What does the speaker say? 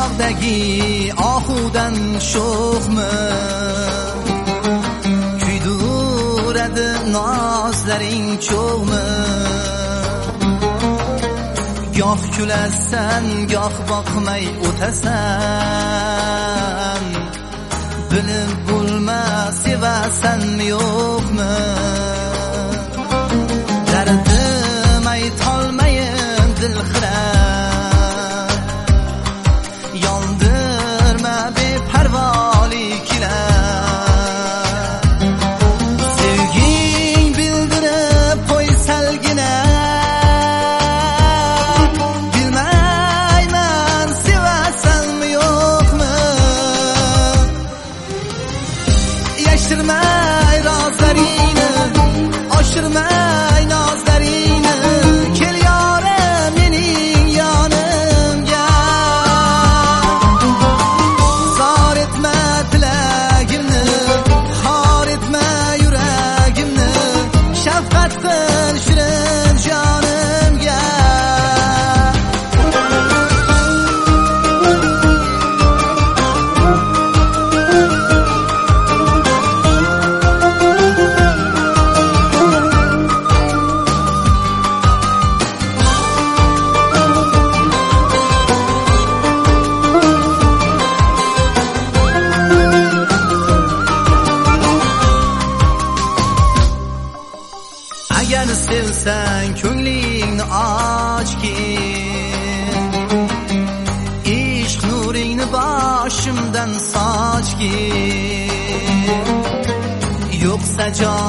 tog'dagi ohudan sho'xmi kuydiradi nozlaring cho'g'mi goh kulasan goh boqmay o'tasan bilib bo'lmas sevasanmi yo'qmi dardim aytolmayin dilxira yondirma beparvoliklar sevging bildirib qo'ysalgina bilmayman sevasanmi yo'qmi yashirmay rozlaringni oshirmay nozlaringni kel yorim mening yonimga zor etma tilagimni xor etma yuragimni shafqat qil shirin jonimga agar sevsang ko'nglingni ochgin ishq nuringni boshimdan sochgin yo'qsa jon